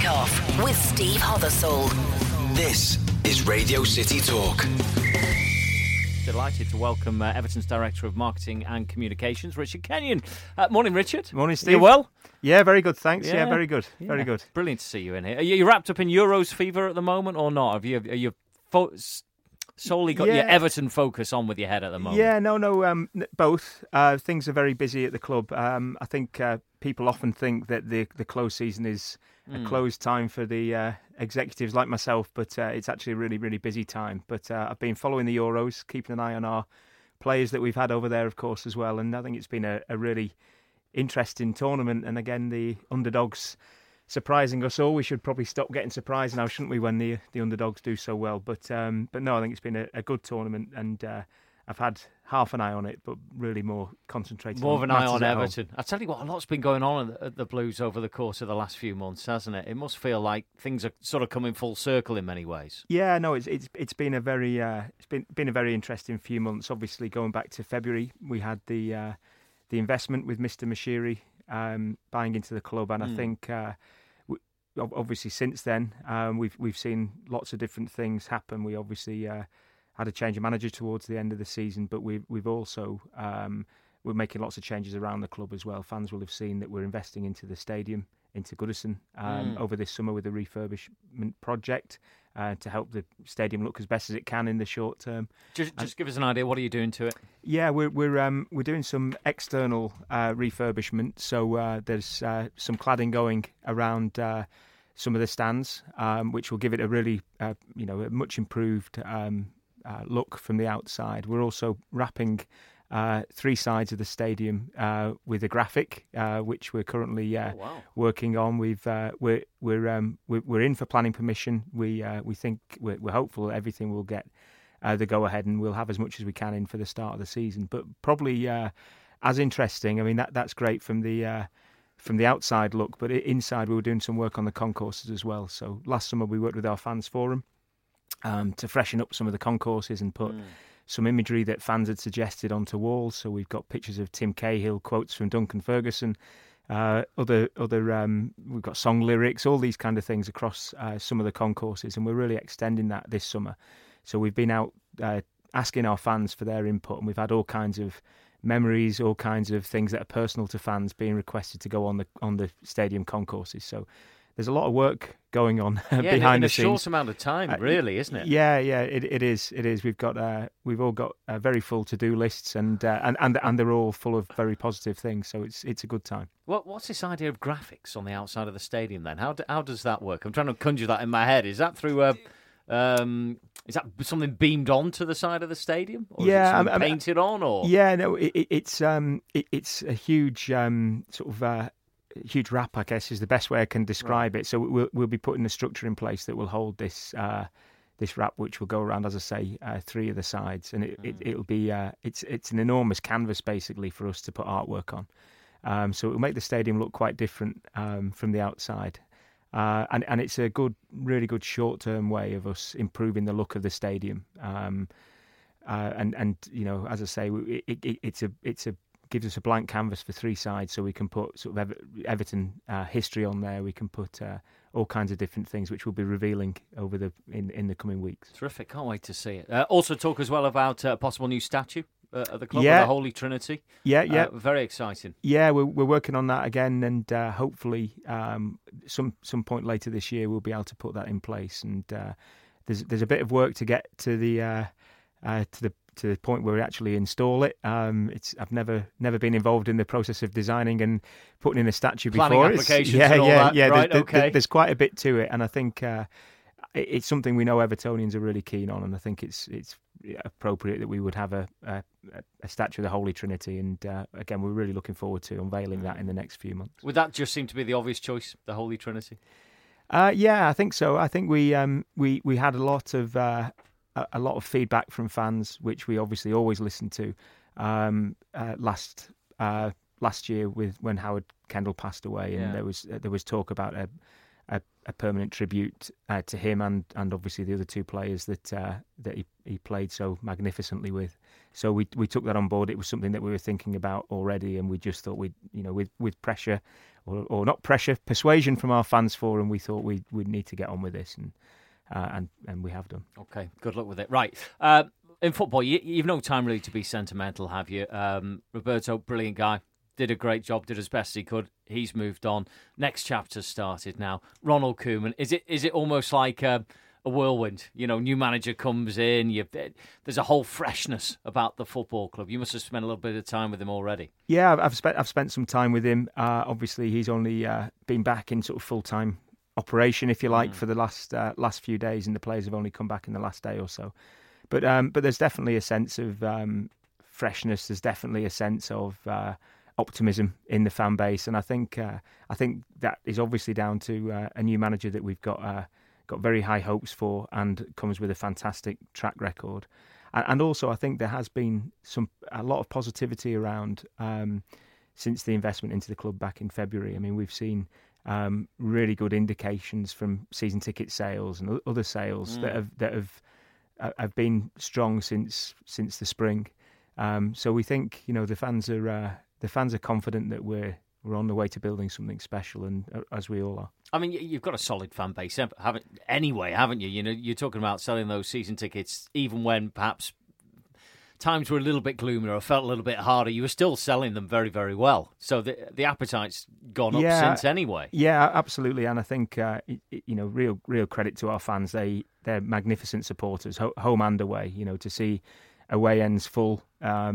Kickoff with Steve Hothersall. This is Radio City Talk. Delighted to welcome Everton's Director of Marketing and Communications, Richard Kenyon. Morning, Richard. Morning, Steve. You well? Yeah, very good, thanks. Yeah, very good. Very good. Brilliant to see you in here. Are you wrapped up in Euros fever at the moment or not? Are you solely got your Everton focus on with your head at the moment? Yeah, no, both. Things are very busy at the club. I think people often think that the close season is a closed time for the executives like myself, but it's actually a really, really busy time. But I've been following the Euros, keeping an eye on our players that we've had over there, of course, as well. And I think it's been a really interesting tournament. And again, the underdogs surprising us all. We should probably stop getting surprised now, shouldn't we, when the underdogs do so well? But no, I think it's been a good tournament, and I've had half an eye on it, but really more concentrated. More of an eye on Everton. I tell you what, a lot's been going on at the Blues over the course of the last few months, hasn't it? It must feel like things are sort of coming full circle in many ways. Yeah, no, it's been a very been a very interesting few months. Obviously, going back to February, we had the investment with Mr. Mashiri buying into the club, and I think. Obviously, since then, we've seen lots of different things happen. We obviously had a change of manager towards the end of the season, but we've also we're making lots of changes around the club as well. Fans will have seen that we're investing into the stadium, into Goodison, over this summer with a refurbishment project to help the stadium look as best as it can in the short term. Just give us an idea. What are you doing to it? Yeah, we're doing some external refurbishment. So there's some cladding going around some of the stands, which will give it a really a much improved look from the outside. We're also wrapping three sides of the stadium with a graphic, which we're currently working on. We're in for planning permission. We think we're hopeful that everything will get the go ahead, and we'll have as much as we can in for the start of the season. But probably as interesting. I mean, that's great from the outside look, but inside we were doing some work on the concourses as well. So last summer we worked with our fans forum to freshen up some of the concourses and put some imagery that fans had suggested onto walls. So we've got pictures of Tim Cahill, quotes from Duncan Ferguson, other we've got song lyrics, all these kind of things across some of the concourses, and we're really extending that this summer. So we've been out asking our fans for their input, and we've had all kinds of memories, all kinds of things that are personal to fans being requested to go on the stadium concourses. So there's a lot of work going on behind the scenes. In a short amount of time, really, isn't it? Yeah, it is. It is. We've all got very full to-do lists, and they're all full of very positive things. So it's a good time. What's this idea of graphics on the outside of the stadium then? How does that work? I'm trying to conjure that in my head. Is that through is that something beamed onto the side of the stadium? Or is it painted on? Or no, it's a huge huge wrap, I guess, is the best way I can describe it. So we'll be putting a structure in place that will hold this wrap, which will go around, as I say, three of the sides, and it'll be it's an enormous canvas basically for us to put artwork on. So it will make the stadium look quite different from the outside. And it's a really good short-term way of us improving the look of the stadium. And as I say, it's a gives us a blank canvas for three sides, so we can put sort of Everton history on there. We can put all kinds of different things, which we'll be revealing over in the coming weeks. Terrific! Can't wait to see it. Also, talk as well about a possible new statue at the club, of the Holy Trinity. Yeah. Very exciting. Yeah, we're working on that again, and hopefully some point later this year we'll be able to put that in place. And there's a bit of work to get to the point where we actually install it. I've never been involved in the process of designing and putting in a statue planning before. Applications and all that. Right, there's quite a bit to it, and I think it's something we know Evertonians are really keen on, and I think it's appropriate that we would have a statue of the Holy Trinity, and again, we're really looking forward to unveiling that in the next few months. Would that just seem to be the obvious choice, the Holy Trinity? Yeah, I think so. I think we had a lot of feedback from fans, which we obviously always listen to. Last year, when Howard Kendall passed away, and there was talk about a permanent tribute to him and obviously the other two players that he played so magnificently with. So we took that on board. It was something that we were thinking about already, and we just thought with pressure or not pressure, persuasion from our fans forum, we thought we'd need to get on with this, and we have done. Okay, good luck with it. Right. In football, you've no time really to be sentimental, have you? Roberto, brilliant guy. Did a great job, did as best he could. He's moved on. Next chapter's started now. Ronald Koeman, is it almost like a whirlwind? New manager comes in. There's a whole freshness about the football club. You must have spent a little bit of time with him already. Yeah, I've spent some time with him. Obviously, he's only been back in sort of full-time operation, if you like, for the last few days, and the players have only come back in the last day or so. But there's definitely a sense of freshness. There's definitely a sense of optimism in the fan base, and I think that is obviously down to a new manager that we've got very high hopes for, and comes with a fantastic track record. And also, I think there has been a lot of positivity around since the investment into the club back in February. I mean, we've seen really good indications from season ticket sales and other sales that have been strong since the spring. So we think the fans are confident that we're on the way to building something special, and as we all are. I mean, you've got a solid fan base, haven't you? You're talking about selling those season tickets even when perhaps times were a little bit gloomier or felt a little bit harder. You were still selling them very, very well. So the appetite's gone up since anyway. Yeah, absolutely. And I think real credit to our fans. They're magnificent supporters, home and away. To see away ends full.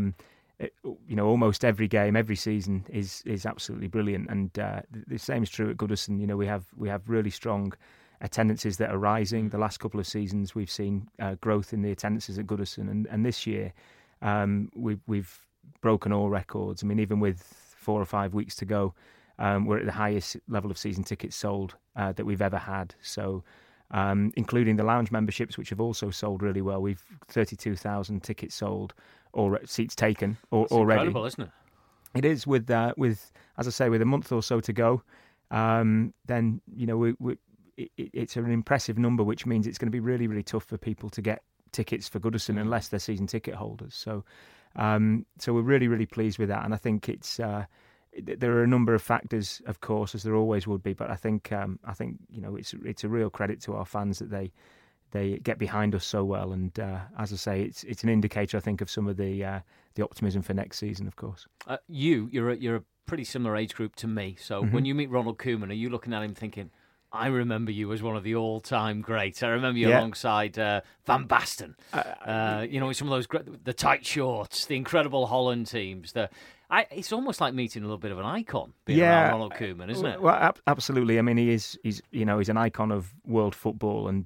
Almost every game, every season is absolutely brilliant, and the same is true at Goodison. We have really strong attendances that are rising. The last couple of seasons, we've seen growth in the attendances at Goodison, and this year we've broken all records. I mean, even with 4 or 5 weeks to go, we're at the highest level of season tickets sold that we've ever had. So, including the lounge memberships, which have also sold really well, we've 32,000 tickets sold. Or seats taken already. Incredible, isn't it? It is. With as I say, with a month or so to go, then it's an impressive number, which means it's going to be really, really tough for people to get tickets for Goodison unless they're season ticket holders. So we're really, really pleased with that, and I think it's there are a number of factors, of course, as there always would be, but I think it's a real credit to our fans that they get behind us so well, and as I say, it's an indicator, I think, of some of the optimism for next season. Of course, you're a pretty similar age group to me. So when you meet Ronald Koeman, are you looking at him thinking, "I remember you as one of the all-time greats. I remember you alongside Van Basten. Some of those the tight shorts, the incredible Holland teams. It's almost like meeting a little bit of an icon being around Ronald Koeman, isn't it? Well, absolutely. I mean, he's an icon of world football, and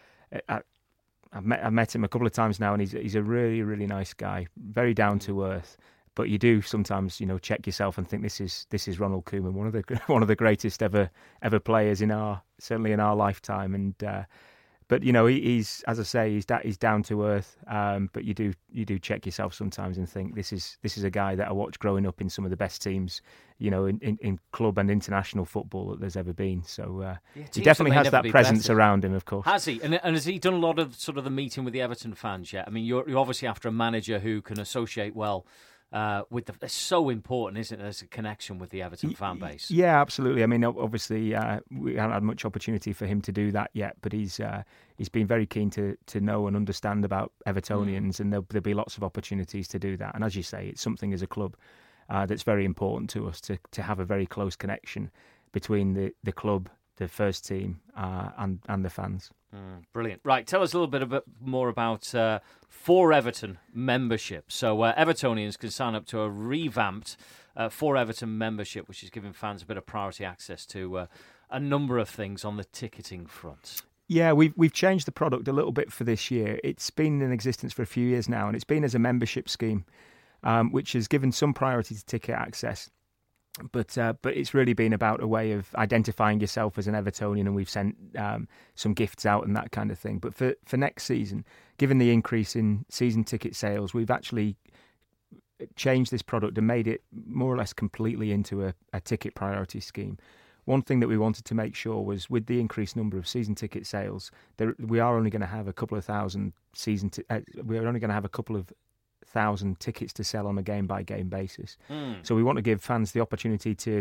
I've met him a couple of times now, and he's a really, really nice guy, very down to earth. But you do sometimes, check yourself and think this is Ronald Koeman, one of the greatest ever players certainly in our lifetime. And but he's, as I say, he's down to earth. But you do check yourself sometimes and think this is a guy that I watched growing up in some of the best teams, in club and international football that there's ever been. So he definitely has that presence around him, of course. Has he? And has he done a lot of sort of the meeting with the Everton fans yet? I mean, you're obviously after a manager who can associate well. It's so important, isn't it? There's a connection with the Everton fan base. Yeah, absolutely. I mean, obviously, we haven't had much opportunity for him to do that yet, but he's been very keen to know and understand about Evertonians, and there'll be lots of opportunities to do that. And as you say, it's something as a club that's very important to us to have a very close connection between the club, the first team, and the fans. Brilliant. Right, tell us a little bit more about For Everton membership. So Evertonians can sign up to a revamped For Everton membership, which is giving fans a bit of priority access to a number of things on the ticketing front. Yeah, we've changed the product a little bit for this year. It's been in existence for a few years now, and it's been as a membership scheme, which has given some priority to ticket access. But it's really been about a way of identifying yourself as an Evertonian, and we've sent some gifts out and that kind of thing. But for next season, given the increase in season ticket sales, we've actually changed this product and made it more or less completely into a ticket priority scheme, one thing that we wanted to make sure was, with the increased number of season ticket sales, we are only going to have a couple of thousand we're only going to have a couple of thousand tickets to sell on a game-by-game basis. So we want to give fans the opportunity to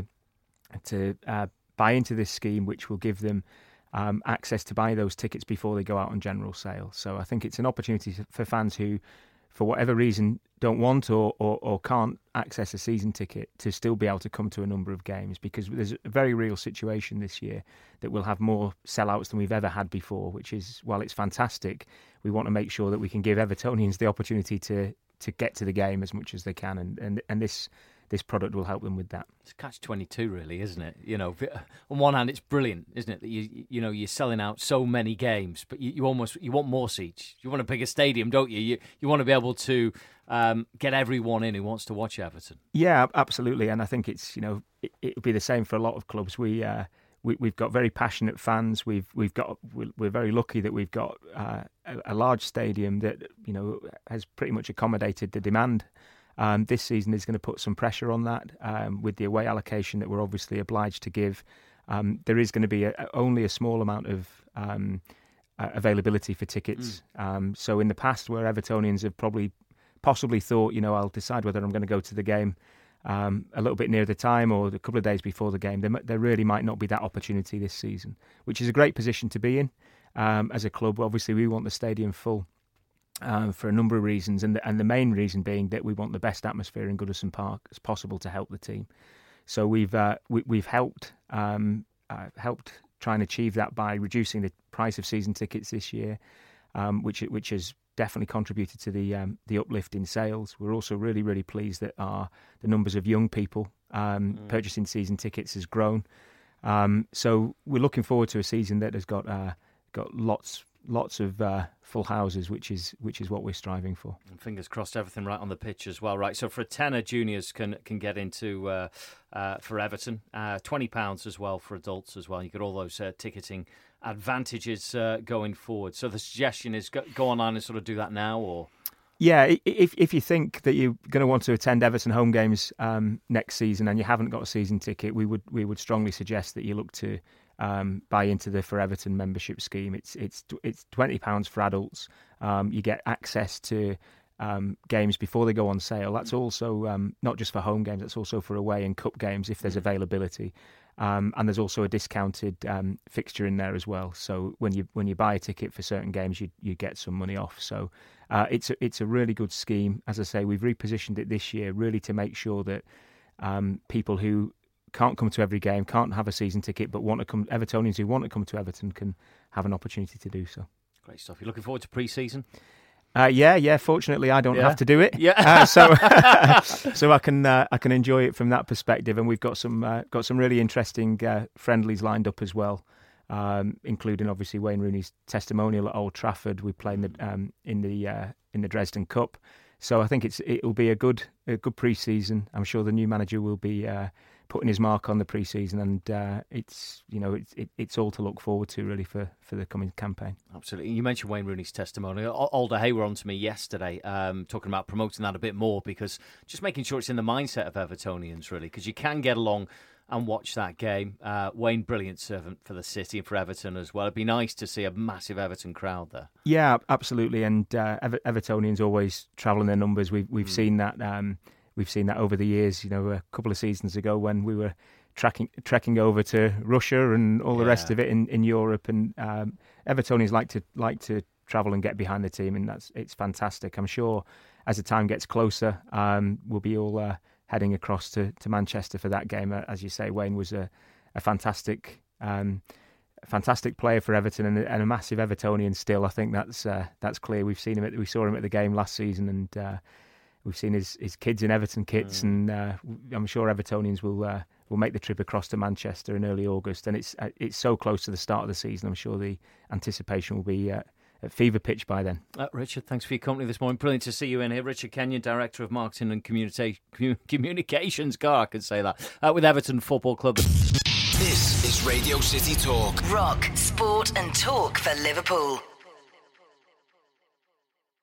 buy into this scheme, which will give them access to buy those tickets before they go out on general sale. So I think it's an opportunity for fans who, for whatever reason, don't want or can't access a season ticket to still be able to come to a number of games, because there's a very real situation this year that we'll have more sellouts than we've ever had before, which is, while it's fantastic, we want to make sure that we can give Evertonians the opportunity to get to the game as much as they can, and this product will help them with that. It's catch-22, really, isn't it? You know, on one hand, it's brilliant, isn't it? That you're selling out so many games, but you want more seats. You want a bigger stadium, don't you? You want to be able to get everyone in who wants to watch Everton. Yeah, absolutely. And I think it's it'll be the same for a lot of clubs. We've got very passionate fans. We're very lucky that we've got a large stadium that has pretty much accommodated the demand. This season is going to put some pressure on that with the away allocation that we're obviously obliged to give. There is going to be only a small amount of availability for tickets. So in the past, where Evertonians have possibly thought, I'll decide whether I'm going to go to the game a little bit near the time or a couple of days before the game, there really might not be that opportunity this season, which is a great position to be in as a club. Obviously, we want the stadium full. For a number of reasons, and the main reason being that we want the best atmosphere in Goodison Park as possible to help the team. So we've helped try and achieve that by reducing the price of season tickets this year, which has definitely contributed to the uplift in sales. We're also really, really pleased that the numbers of young people purchasing season tickets has grown. So we're looking forward to a season that has got lots of full houses, which is what we're striving for. And fingers crossed, everything right on the pitch as well, right? So for a tenner, juniors can get into for Everton, £20 as well for adults as well. You get all those ticketing advantages going forward. So the suggestion is go online and sort of do that now, or. Yeah, if you think that you're going to want to attend Everton home games next season and you haven't got a season ticket, we would strongly suggest that you look to buy into the For Everton membership scheme. It's £20 for adults. You get access to games before they go on sale. That's also not just for home games. That's also for away and cup games if there's availability. And there's also a discounted fixture in there as well. So when you buy a ticket for certain games, you get some money off. So it's a really good scheme. As I say, we've repositioned it this year really to make sure that people who can't come to every game, can't have a season ticket, but want to come, Evertonians who want to come to Everton can have an opportunity to do so. Great stuff. You looking forward to pre-season? Yeah. Fortunately, I don't have to do it. Yeah. So I can enjoy it from that perspective, and we've got some really interesting friendlies lined up as well, including obviously Wayne Rooney's testimonial at Old Trafford. We're playing in the Dresden Cup, so I think it'll be a good pre-season. I'm sure the new manager will be putting his mark on the pre-season, and it's all to look forward to really for the coming campaign. Absolutely. You mentioned Wayne Rooney's testimony. Alder Hay were on to me yesterday talking about promoting that a bit more, because just making sure it's in the mindset of Evertonians really, because you can get along and watch that game. Wayne, brilliant servant for the city and for Everton as well. It'd be nice to see a massive Everton crowd there. Yeah, absolutely. And Evertonians always travel in their numbers. We've seen that. We've seen that over the years. A couple of seasons ago when we were trekking over to Russia and all the rest of it in Europe, and Evertonians like to travel and get behind the team, and it's fantastic. I'm sure as the time gets closer, we'll be all heading across to Manchester for that game. As you say, Wayne was a fantastic player for Everton and a massive Evertonian still. I think that's clear. We saw him at the game last season, and we've seen his kids in Everton kits, and I'm sure Evertonians will make the trip across to Manchester in early August. And it's so close to the start of the season. I'm sure the anticipation will be at fever pitch by then. Richard, thanks for your company this morning. Brilliant to see you in here. Richard Kenyon, Director of Marketing and Communications. God, I can say that. With Everton Football Club. This is Radio City Talk. Rock, sport and talk for Liverpool.